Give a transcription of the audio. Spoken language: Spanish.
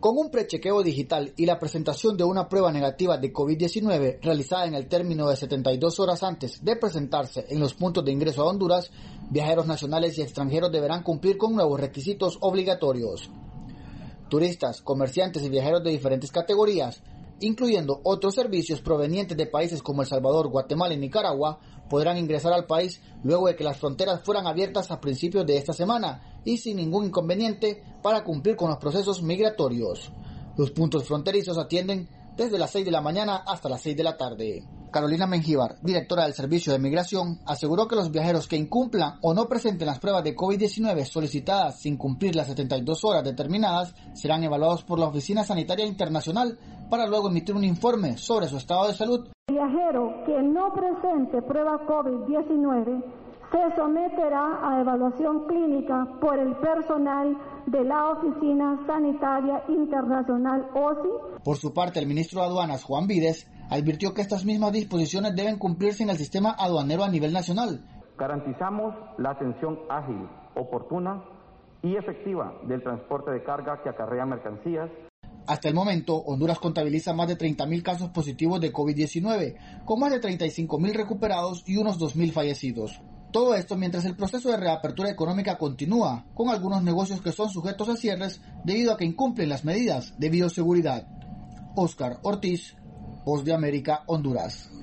Con un prechequeo digital y la presentación de una prueba negativa de COVID-19 realizada en el término de 72 horas antes de presentarse en los puntos de ingreso a Honduras, viajeros nacionales y extranjeros deberán cumplir con nuevos requisitos obligatorios. Turistas, comerciantes y viajeros de diferentes categorías, incluyendo otros servicios provenientes de países como El Salvador, Guatemala y Nicaragua, podrán ingresar al país luego de que las fronteras fueran abiertas a principios de esta semana y sin ningún inconveniente para cumplir con los procesos migratorios. Los puntos fronterizos atienden desde las 6 de la mañana hasta las 6 de la tarde. Carolina Mengíbar, directora del Servicio de Migración, aseguró que los viajeros que incumplan o no presenten las pruebas de COVID-19 solicitadas sin cumplir las 72 horas determinadas serán evaluados por la Oficina Sanitaria Internacional para luego emitir un informe sobre su estado de salud. El viajero que no presente prueba COVID-19 se someterá a evaluación clínica por el personal de la Oficina Sanitaria Internacional OSI. Por su parte, el ministro de Aduanas, Juan Vides, advirtió que estas mismas disposiciones deben cumplirse en el sistema aduanero a nivel nacional. Garantizamos la atención ágil, oportuna y efectiva del transporte de carga que acarrea mercancías. Hasta el momento, Honduras contabiliza más de 30.000 casos positivos de COVID-19, con más de 35.000 recuperados y unos 2.000 fallecidos. Todo esto mientras el proceso de reapertura económica continúa, con algunos negocios que son sujetos a cierres debido a que incumplen las medidas de bioseguridad. Óscar Ortiz, Voz de América, Honduras.